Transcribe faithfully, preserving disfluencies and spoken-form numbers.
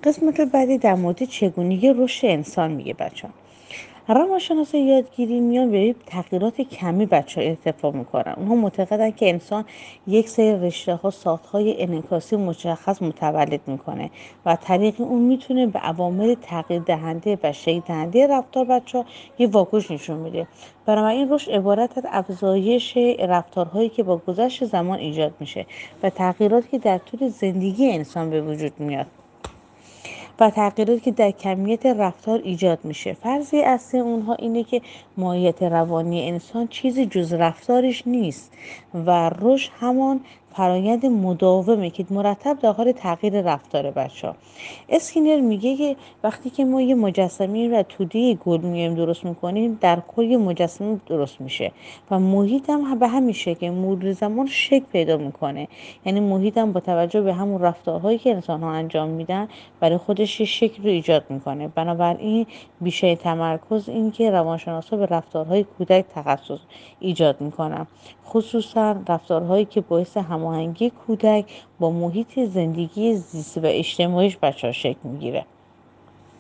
قسمت بعدی در مورد چگونگی رشد انسان میگه بچه ها. روانشناسای یادگیری میان به تغییرات کمی بچه ها اتفاق میکنن. اونها معتقدن که انسان یک سری رشته ها ساختهای انعکاسی مشخص متولد میکنه و طریق اون میتونه به عوامل تغییر دهنده و شکل دهنده رفتار بچه ها یه واکنش نشون میده. بنابراین رشد عبارت از افزایش رفتارهایی که با گذشت زمان ایجاد میشه و تغییراتی که در طول زندگی انسان به وجود میاد و تغییراتی که در کمیت رفتار ایجاد میشه. فرضیه اصلی اونها اینه که ماهیت روانی انسان چیزی جز رفتارش نیست و رشد همان فرایند مداومه که مرتب در حال تغییر رفتار بچه ها. اسکینر میگه که وقتی که ما یه مجسمه و توده گل میایم درست میکنیم، در کل یه مجسمه درست میشه و محیط هم به همین شکل که مرور زمان شکل پیدا میکنه. یعنی محیط هم با توجه به همون رفتارهایی که انسان ها انجام میدن برای خودش یه شکل رو ایجاد میکنه. بنابراین بیشتر تمرکز این که روانشناسا به رفتارهای کودک تخصص ایجاد میکنن، خصوصا رفتارهایی که باعث هماهنگی کودک با محیط زندگی زیستی و اجتماعیش بچه‌ها شکل میگیره.